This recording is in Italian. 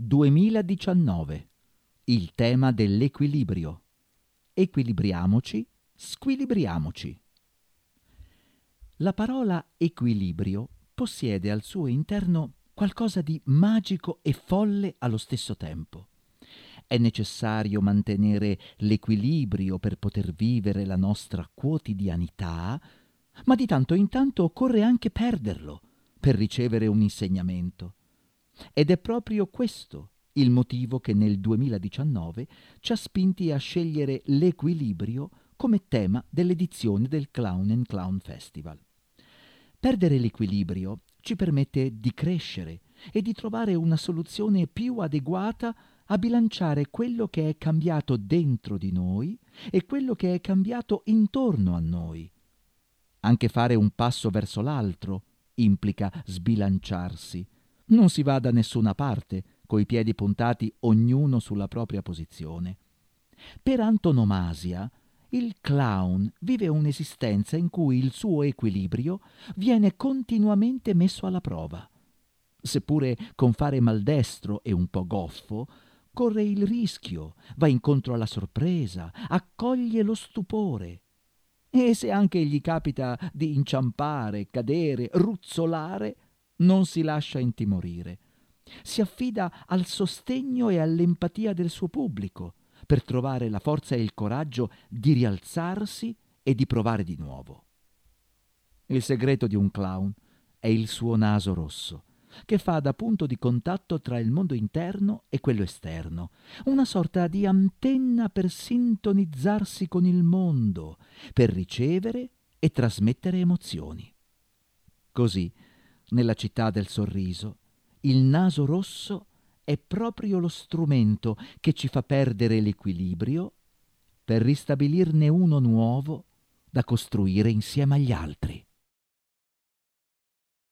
2019. Il tema dell'equilibrio. Equilibriamoci, squilibriamoci. La parola equilibrio possiede al suo interno qualcosa di magico e folle allo stesso tempo. È necessario mantenere l'equilibrio per poter vivere la nostra quotidianità, ma di tanto in tanto occorre anche perderlo per ricevere un insegnamento. Ed è proprio questo il motivo che nel 2019 ci ha spinti a scegliere l'equilibrio come tema dell'edizione del Clown and Clown Festival. Perdere l'equilibrio ci permette di crescere e di trovare una soluzione più adeguata a bilanciare quello che è cambiato dentro di noi e quello che è cambiato intorno a noi. Anche fare un passo verso l'altro implica sbilanciarsi. Non si va da nessuna parte, coi piedi puntati ognuno sulla propria posizione. Per antonomasia, il clown vive un'esistenza in cui il suo equilibrio viene continuamente messo alla prova. Seppure con fare maldestro e un po' goffo, corre il rischio, va incontro alla sorpresa, accoglie lo stupore. E se anche gli capita di inciampare, cadere, ruzzolare, non si lascia intimorire. Si affida al sostegno e all'empatia del suo pubblico per trovare la forza e il coraggio di rialzarsi e di provare di nuovo. Il segreto di un clown è il suo naso rosso, che fa da punto di contatto tra il mondo interno e quello esterno, una sorta di antenna per sintonizzarsi con il mondo, per ricevere e trasmettere emozioni. Così, nella città del sorriso, il naso rosso è proprio lo strumento che ci fa perdere l'equilibrio per ristabilirne uno nuovo da costruire insieme agli altri.